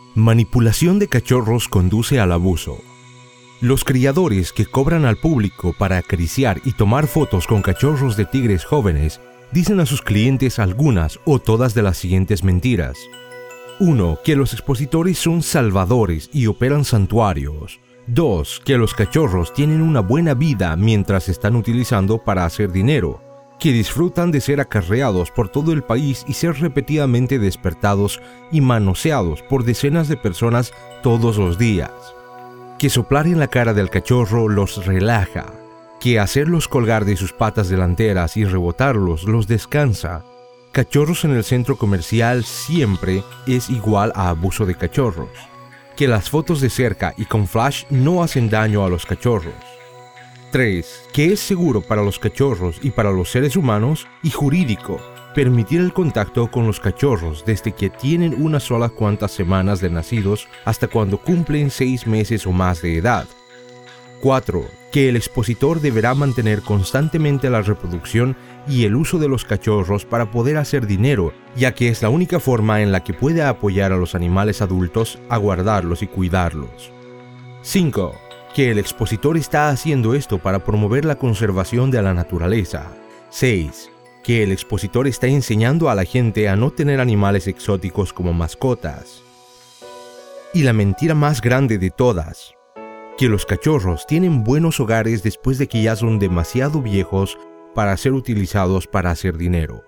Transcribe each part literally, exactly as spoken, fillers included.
Manipulación de cachorros conduce al abuso. Los criadores que cobran al público para acariciar y tomar fotos con cachorros de tigres jóvenes dicen a sus clientes algunas o todas de las siguientes mentiras. uno. Que los expositores son salvadores y operan santuarios. dos. Que los cachorros tienen una buena vida mientras se están utilizando para hacer dinero. Que disfrutan de ser acarreados por todo el país y ser repetidamente despertados y manoseados por decenas de personas todos los días. Que soplar en la cara del cachorro los relaja. Que hacerlos colgar de sus patas delanteras y rebotarlos los descansa. Cachorros en el centro comercial siempre es igual a abuso de cachorros. Que las fotos de cerca y con flash no hacen daño a los cachorros. tres. Que es seguro para los cachorros y para los seres humanos y jurídico permitir el contacto con los cachorros desde que tienen unas solas cuantas semanas de nacidos hasta cuando cumplen seis meses o más de edad. cuatro. Que el expositor deberá mantener constantemente la reproducción y el uso de los cachorros para poder hacer dinero, ya que es la única forma en la que puede apoyar a los animales adultos a guardarlos y cuidarlos. cinco. Que el expositor está haciendo esto para promover la conservación de la naturaleza. seis. Que el expositor está enseñando a la gente a no tener animales exóticos como mascotas. Y la mentira más grande de todas, que los cachorros tienen buenos hogares después de que ya son demasiado viejos para ser utilizados para hacer dinero.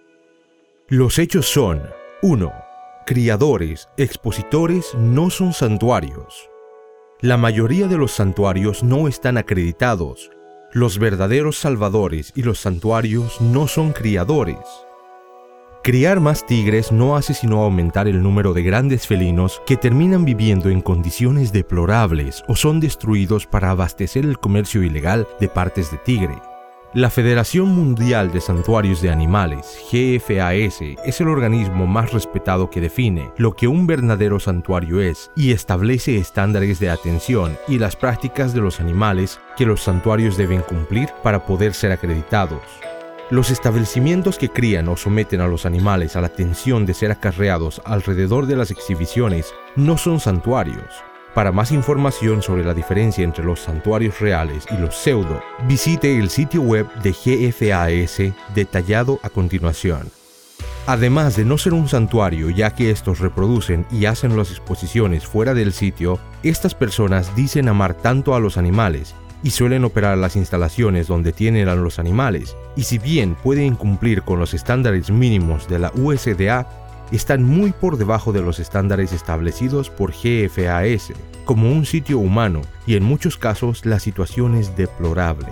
Los hechos son: uno. Criadores, expositores no son santuarios. La mayoría de los santuarios no están acreditados. Los verdaderos salvadores y los santuarios no son criadores. Criar más tigres no hace sino aumentar el número de grandes felinos que terminan viviendo en condiciones deplorables o son destruidos para abastecer el comercio ilegal de partes de tigre. La Federación Mundial de Santuarios de Animales, G F A S, es el organismo más respetado que define lo que un verdadero santuario es y establece estándares de atención y las prácticas de los animales que los santuarios deben cumplir para poder ser acreditados. Los establecimientos que crían o someten a los animales a la tensión de ser acarreados alrededor de las exhibiciones no son santuarios. Para más información sobre la diferencia entre los santuarios reales y los pseudo, visite el sitio web de G F A S detallado a continuación. Además de no ser un santuario, ya que estos reproducen y hacen las exposiciones fuera del sitio, estas personas dicen amar tanto a los animales y suelen operar las instalaciones donde tienen a los animales, y si bien pueden cumplir con los estándares mínimos de la U S D A, están muy por debajo de los estándares establecidos por G F A S como un sitio humano, y en muchos casos la situación es deplorable.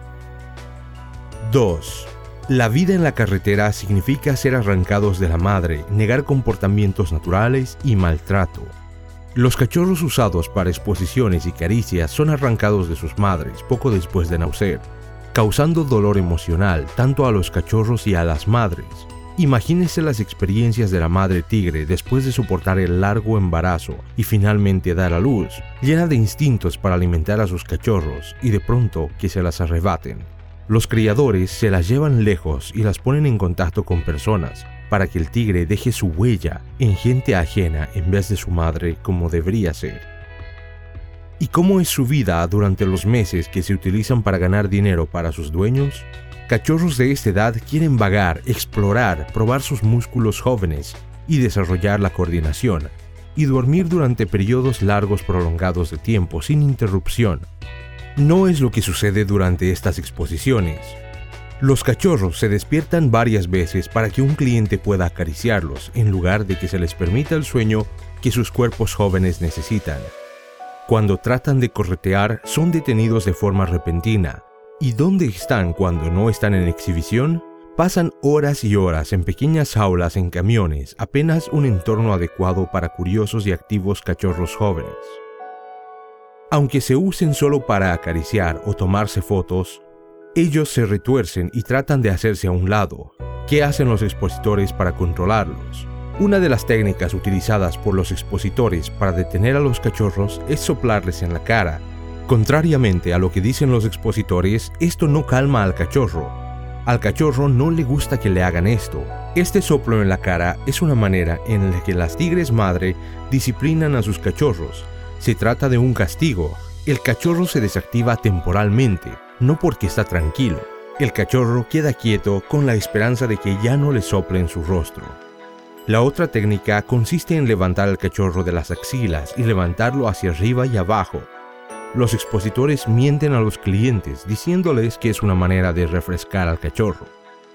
dos. La vida en la carretera significa ser arrancados de la madre, negar comportamientos naturales y maltrato. Los cachorros usados para exposiciones y caricias son arrancados de sus madres poco después de nacer, causando dolor emocional tanto a los cachorros y a las madres. Imagínese las experiencias de la madre tigre después de soportar el largo embarazo y finalmente dar a luz, llena de instintos para alimentar a sus cachorros y de pronto que se las arrebaten. Los criadores se las llevan lejos y las ponen en contacto con personas para que el tigre deje su huella en gente ajena en vez de su madre como debería ser. ¿Y cómo es su vida durante los meses que se utilizan para ganar dinero para sus dueños? Cachorros de esta edad quieren vagar, explorar, probar sus músculos jóvenes y desarrollar la coordinación, y dormir durante periodos largos prolongados de tiempo sin interrupción. No es lo que sucede durante estas exposiciones. Los cachorros se despiertan varias veces para que un cliente pueda acariciarlos, en lugar de que se les permita el sueño que sus cuerpos jóvenes necesitan. Cuando tratan de corretear, son detenidos de forma repentina. ¿Y dónde están cuando no están en exhibición? Pasan horas y horas en pequeñas jaulas en camiones, apenas un entorno adecuado para curiosos y activos cachorros jóvenes. Aunque se usen solo para acariciar o tomarse fotos, ellos se retuercen y tratan de hacerse a un lado. ¿Qué hacen los expositores para controlarlos? Una de las técnicas utilizadas por los expositores para detener a los cachorros es soplarles en la cara. Contrariamente a lo que dicen los expositores, esto no calma al cachorro. Al cachorro no le gusta que le hagan esto. Este soplo en la cara es una manera en la que las tigres madre disciplinan a sus cachorros. Se trata de un castigo. El cachorro se desactiva temporalmente, no porque está tranquilo. El cachorro queda quieto con la esperanza de que ya no le sople en su rostro. La otra técnica consiste en levantar al cachorro de las axilas y levantarlo hacia arriba y abajo. Los expositores mienten a los clientes diciéndoles que es una manera de refrescar al cachorro.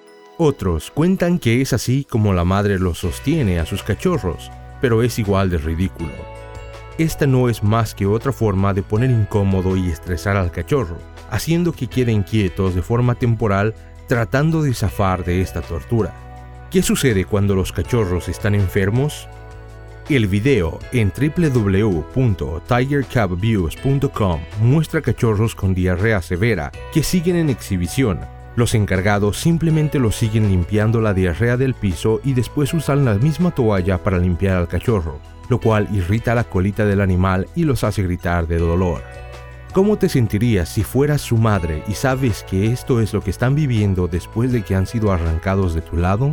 Otros cuentan que es así como la madre los sostiene a sus cachorros, pero es igual de ridículo. Esta no es más que otra forma de poner incómodo y estresar al cachorro, haciendo que queden quietos de forma temporal tratando de zafar de esta tortura. ¿Qué sucede cuando los cachorros están enfermos? El video en w w w punto tiger cub abuse punto com muestra cachorros con diarrea severa que siguen en exhibición. Los encargados simplemente los siguen limpiando la diarrea del piso y después usan la misma toalla para limpiar al cachorro, lo cual irrita la colita del animal y los hace gritar de dolor. ¿Cómo te sentirías si fueras su madre y sabes que esto es lo que están viviendo después de que han sido arrancados de tu lado?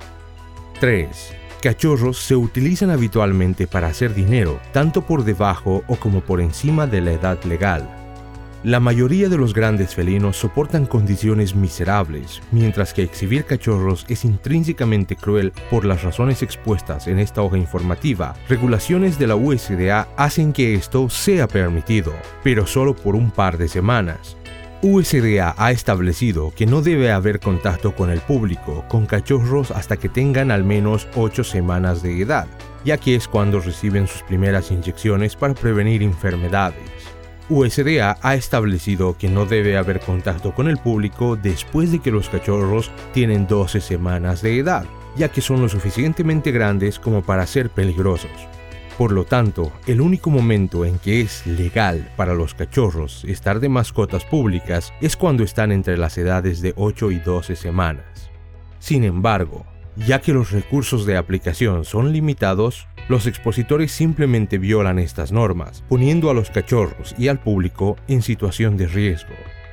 tres. Cachorros se utilizan habitualmente para hacer dinero, tanto por debajo o como por encima de la edad legal. La mayoría de los grandes felinos soportan condiciones miserables, mientras que exhibir cachorros es intrínsecamente cruel por las razones expuestas en esta hoja informativa. Regulaciones de la U S D A hacen que esto sea permitido, pero solo por un par de semanas. U S D A ha establecido que no debe haber contacto con el público con cachorros hasta que tengan al menos ocho semanas de edad, ya que es cuando reciben sus primeras inyecciones para prevenir enfermedades. U S D A ha establecido que no debe haber contacto con el público después de que los cachorros tienen doce semanas de edad, ya que son lo suficientemente grandes como para ser peligrosos. Por lo tanto, el único momento en que es legal para los cachorros estar de mascotas públicas es cuando están entre las edades de ocho y doce semanas. Sin embargo, ya que los recursos de aplicación son limitados, los expositores simplemente violan estas normas, poniendo a los cachorros y al público en situación de riesgo.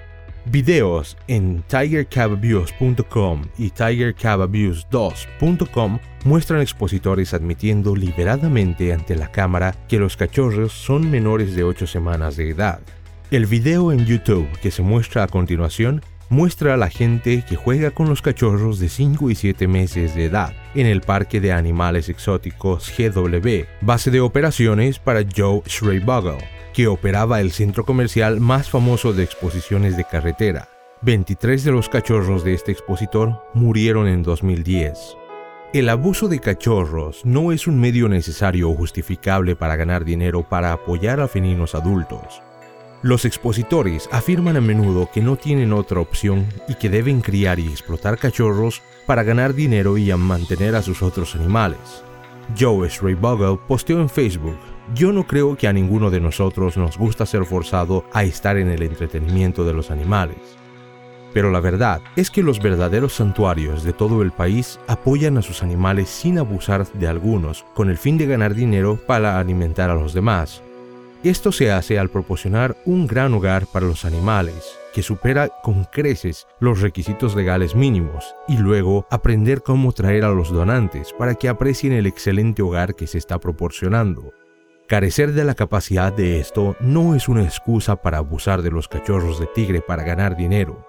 Videos en tiger cub abuse punto com y tiger cub abuse dos punto com muestran expositores admitiendo liberadamente ante la cámara que los cachorros son menores de ocho semanas de edad. El video en YouTube que se muestra a continuación muestra a la gente que juega con los cachorros de cinco y siete meses de edad en el Parque de Animales Exóticos G W, base de operaciones para Joe Schreibogle, que operaba el centro comercial más famoso de exposiciones de carretera. veintitrés de los cachorros de este expositor murieron en dos mil diez. El abuso de cachorros no es un medio necesario o justificable para ganar dinero para apoyar a felinos adultos. Los expositores afirman a menudo que no tienen otra opción y que deben criar y explotar cachorros para ganar dinero y a mantener a sus otros animales. Joe Schreibogle posteó en Facebook: "Yo no creo que a ninguno de nosotros nos gusta ser forzado a estar en el entretenimiento de los animales. Pero la verdad es que los verdaderos santuarios de todo el país apoyan a sus animales sin abusar de algunos, con el fin de ganar dinero para alimentar a los demás. Esto se hace al proporcionar un gran hogar para los animales, que supera con creces los requisitos legales mínimos, y luego aprender cómo traer a los donantes para que aprecien el excelente hogar que se está proporcionando. Carecer de la capacidad de esto no es una excusa para abusar de los cachorros de tigre para ganar dinero.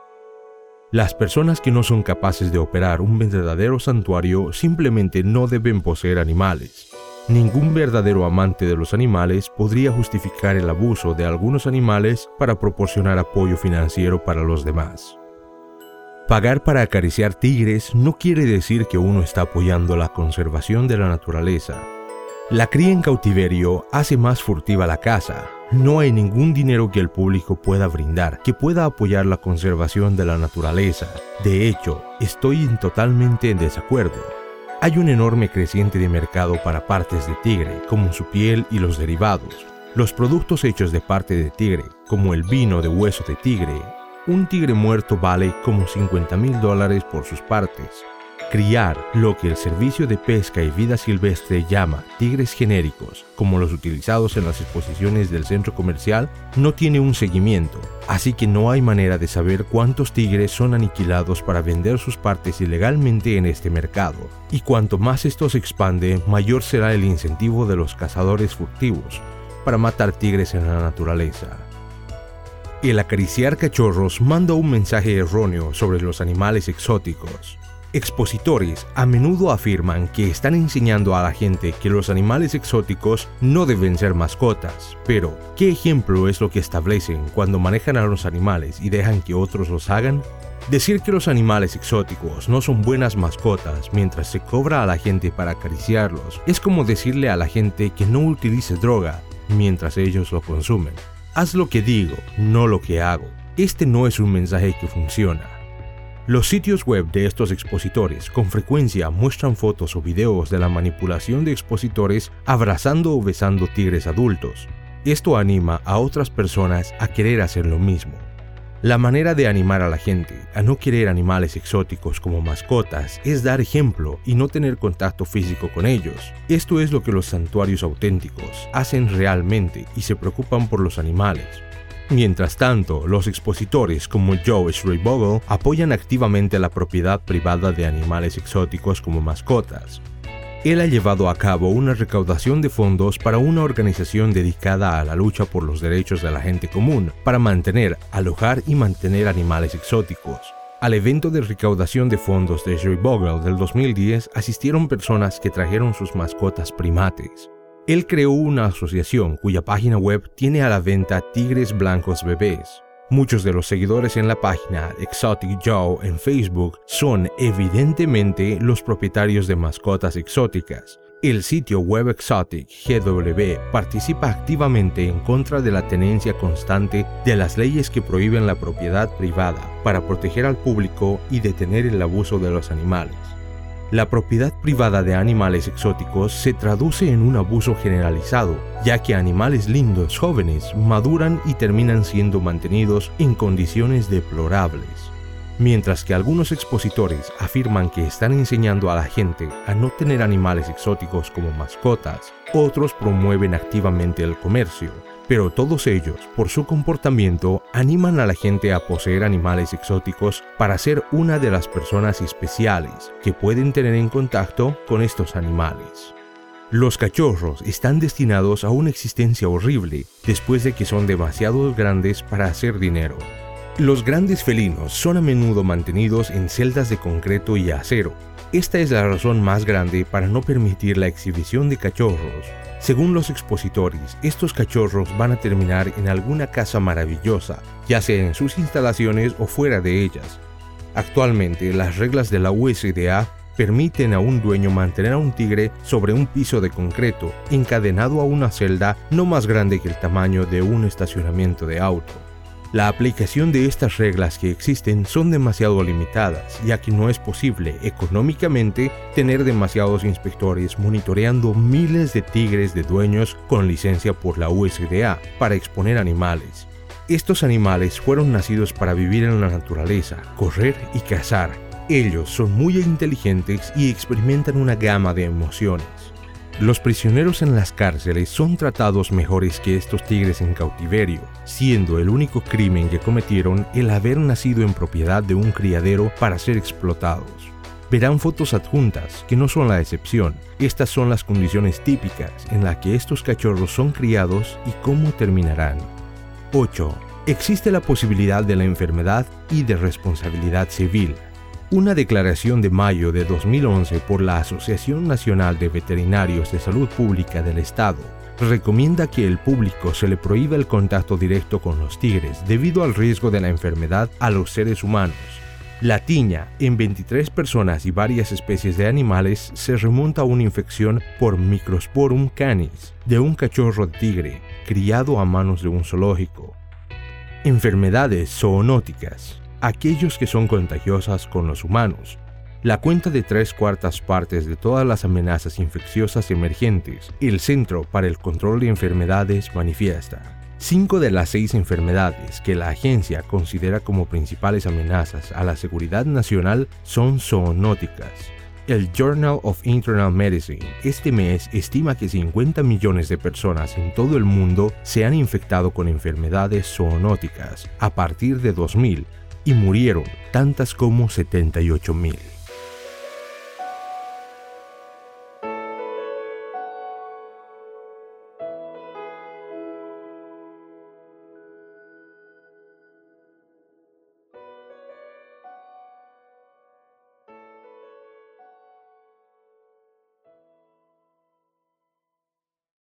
Las personas que no son capaces de operar un verdadero santuario simplemente no deben poseer animales. Ningún verdadero amante de los animales podría justificar el abuso de algunos animales para proporcionar apoyo financiero para los demás. Pagar para acariciar tigres no quiere decir que uno está apoyando la conservación de la naturaleza. La cría en cautiverio hace más furtiva la caza. No hay ningún dinero que el público pueda brindar que pueda apoyar la conservación de la naturaleza. De hecho, estoy totalmente en desacuerdo. Hay un enorme creciente de mercado para partes de tigre, como su piel y los derivados. Los productos hechos de parte de tigre, como el vino de hueso de tigre. Un tigre muerto vale como cincuenta mil dólares por sus partes. Criar lo que el Servicio de Pesca y Vida Silvestre llama tigres genéricos, como los utilizados en las exposiciones del centro comercial, no tiene un seguimiento, así que no hay manera de saber cuántos tigres son aniquilados para vender sus partes ilegalmente en este mercado. Y cuanto más esto se expande, mayor será el incentivo de los cazadores furtivos para matar tigres en la naturaleza. El acariciar cachorros manda un mensaje erróneo sobre los animales exóticos. Expositores a menudo afirman que están enseñando a la gente que los animales exóticos no deben ser mascotas, pero ¿qué ejemplo es lo que establecen cuando manejan a los animales y dejan que otros los hagan? Decir que los animales exóticos no son buenas mascotas mientras se cobra a la gente para acariciarlos es como decirle a la gente que no utilice droga mientras ellos lo consumen. Haz lo que digo, no lo que hago. Este no es un mensaje que funciona. Los sitios web de estos expositores con frecuencia muestran fotos o videos de la manipulación de expositores abrazando o besando tigres adultos. Esto anima a otras personas a querer hacer lo mismo. La manera de animar a la gente a no querer animales exóticos como mascotas es dar ejemplo y no tener contacto físico con ellos. Esto es lo que los santuarios auténticos hacen realmente y se preocupan por los animales. Mientras tanto, los expositores como Joe Schreibogle apoyan activamente la propiedad privada de animales exóticos como mascotas. Él ha llevado a cabo una recaudación de fondos para una organización dedicada a la lucha por los derechos de la gente común, para mantener, alojar y mantener animales exóticos. Al evento de recaudación de fondos de Schreibogle del dos mil diez asistieron personas que trajeron sus mascotas primates. Él creó una asociación cuya página web tiene a la venta tigres blancos bebés. Muchos de los seguidores en la página Exotic Joe en Facebook son evidentemente los propietarios de mascotas exóticas. El sitio web Exotic G W participa activamente en contra de la tenencia constante de las leyes que prohíben la propiedad privada para proteger al público y detener el abuso de los animales. La propiedad privada de animales exóticos se traduce en un abuso generalizado, ya que animales lindos jóvenes maduran y terminan siendo mantenidos en condiciones deplorables. Mientras que algunos expositores afirman que están enseñando a la gente a no tener animales exóticos como mascotas, otros promueven activamente el comercio. Pero todos ellos, por su comportamiento, animan a la gente a poseer animales exóticos para ser una de las personas especiales que pueden tener en contacto con estos animales. Los cachorros están destinados a una existencia horrible después de que son demasiado grandes para hacer dinero. Los grandes felinos son a menudo mantenidos en celdas de concreto y acero. Esta es la razón más grande para no permitir la exhibición de cachorros. Según los expositores, estos cachorros van a terminar en alguna casa maravillosa, ya sea en sus instalaciones o fuera de ellas. Actualmente, las reglas de la U S D A permiten a un dueño mantener a un tigre sobre un piso de concreto, encadenado a una celda no más grande que el tamaño de un estacionamiento de auto. La aplicación de estas reglas que existen son demasiado limitadas, ya que no es posible económicamente tener demasiados inspectores monitoreando miles de tigres de dueños con licencia por la U S D A para exponer animales. Estos animales fueron nacidos para vivir en la naturaleza, correr y cazar. Ellos son muy inteligentes y experimentan una gama de emociones. Los prisioneros en las cárceles son tratados mejores que estos tigres en cautiverio, siendo el único crimen que cometieron el haber nacido en propiedad de un criadero para ser explotados. Verán fotos adjuntas, que no son la excepción. Estas son las condiciones típicas en las que estos cachorros son criados y cómo terminarán. ocho. Existe la posibilidad de la enfermedad y de responsabilidad civil. Una declaración de mayo de dos mil once por la Asociación Nacional de Veterinarios de Salud Pública del Estado recomienda que el público se le prohíba el contacto directo con los tigres debido al riesgo de la enfermedad a los seres humanos. La tiña en veintitrés personas y varias especies de animales se remonta a una infección por Microsporum canis de un cachorro de tigre criado a manos de un zoológico. Enfermedades zoonóticas. Aquellos que son contagiosas con los humanos. La cuenta de tres cuartas partes de todas las amenazas infecciosas emergentes, el Centro para el Control de Enfermedades manifiesta. Cinco de las seis enfermedades que la agencia considera como principales amenazas a la seguridad nacional son zoonóticas. El Journal of Internal Medicine este mes estima que cincuenta millones de personas en todo el mundo se han infectado con enfermedades zoonóticas a partir de dos mil y murieron tantas como setenta y ocho mil.